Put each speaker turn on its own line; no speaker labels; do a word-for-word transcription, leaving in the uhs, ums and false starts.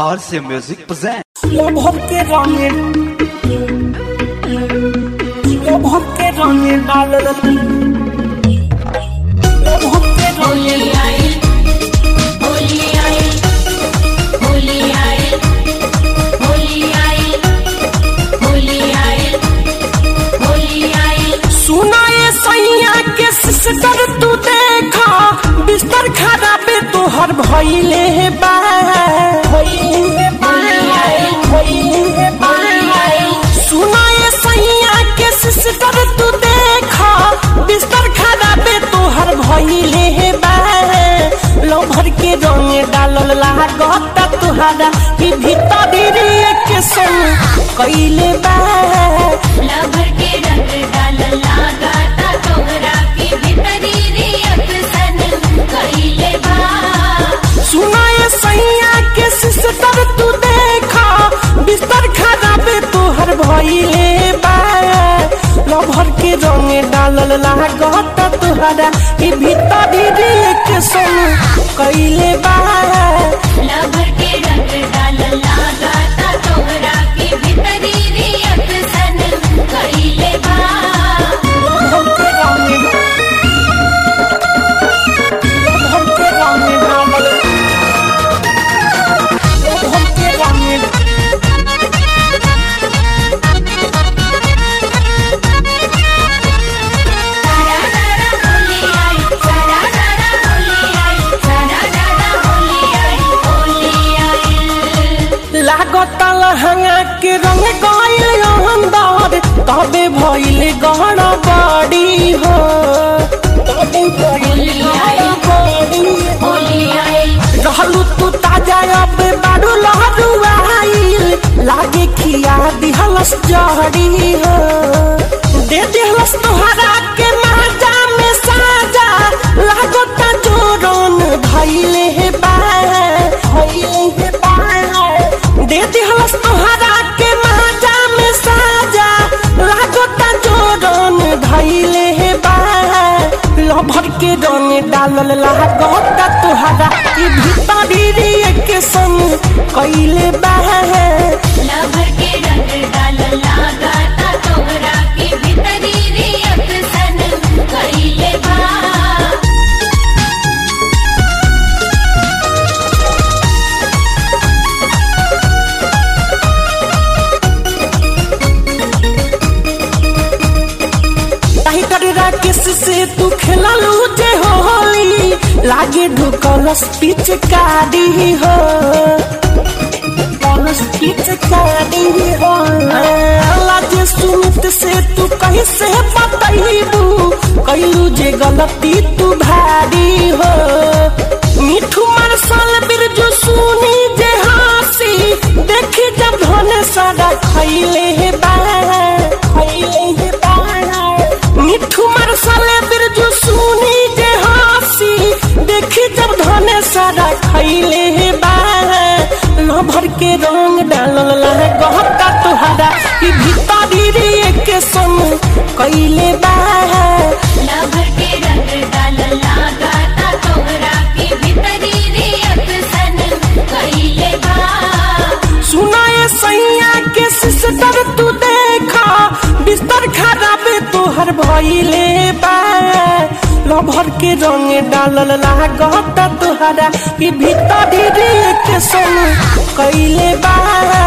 R C Music presents
lover के रंगे lover के रंगे डाल लभर के रंगे
आई होली आई होली आई होली आई होली आई होली आई
सुना ये सैया के सिस्टर तू देखा बिस्तर खराब तोहर भइले बा भइले बा भइले बा सुना ये सैया के सिस्टर तू देखा बिस्तर खराब तोहर भइले बा लभर के रंग डालल लागत तुहरा कि भीतर के संग कइले बा
लभर के रंग डालल लागत तोहरा के भीतरी रियत सन कइले बा
सुना ये सैया के सिस्टर तू देखा बिस्तर खराब तोहर भइले बा लभर के रंग डालल लागत तुहरा कि भीतर के संग कइले बा
लभर के रंग डालल लागत तोहरा के भीतरी रियत सन कइले बा
लभर के रंग लभर के रंग डालल लभर के रंग लागत लहंगा के रंग गइल अंदर तबे भइल गड़बड़ी हो तबे भइल गड़बड़ी
होली आई
रहलू तू ताजा अब बारू लहरुआइल लागे खिया दिहलस जहरी हो दे दिहलस तोहरा के माजा में साजा लागत जोरन भइले हे बा भइले हे बा दे दिहलस तोहरा के माजा में साजा लागत जोरन धइले हे बा लभर के रंग डालल लागत तोहरा कि भीतरी के संग कइले बा
लभर के रंग डालल लागत तोहरा के भीतरी रियत सन कइले बा
ताही करेरा किस से तू खेललू जे होली लागे ढुकलस पिचकारी हो ढुकलस पिचकारी हो लागे सुमित से तू कहीं से बतैबू कइलू जे गलती तू भारी हो मिठू मरसल बिरजू सुनी जे हंसी देखी जब धोने सारा खइले हे बा खइले हे बा मिठू मरसले बिरजू सुनी जे हंसी देखी जब धने सारा खइले हे बा लभर के रंग डालल लागत तुहरा कि भीतरी के संग कइले बा
लभर के रंग डालल लागत तोहरा के भीतरी रियत सन कइले बा
सुना ये सैया के सिस्टर तू देखा बिस्तर खराब तोहर भइले बा लभर के रंग डालल लागत तोहरा कि भीतरी के संग कइले बा।